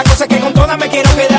La cosa es que con todas me quiero quedar.